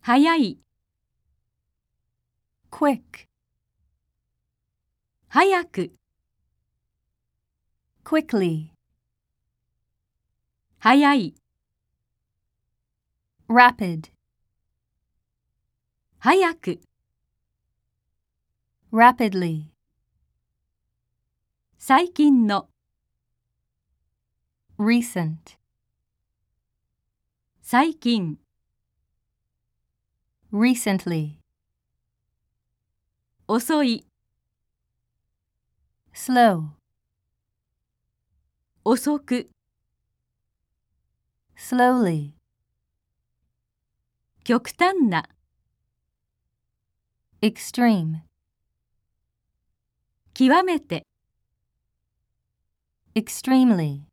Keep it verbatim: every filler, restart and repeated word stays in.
早い、 quick, 早く、 quickly, 早い、 rapid, 早く、 rapidly, 最近の、 recent, 最近、 recently, 遅い、 slow, 遅く、 slowly, 極端な、 extreme, 極めて、 extremely.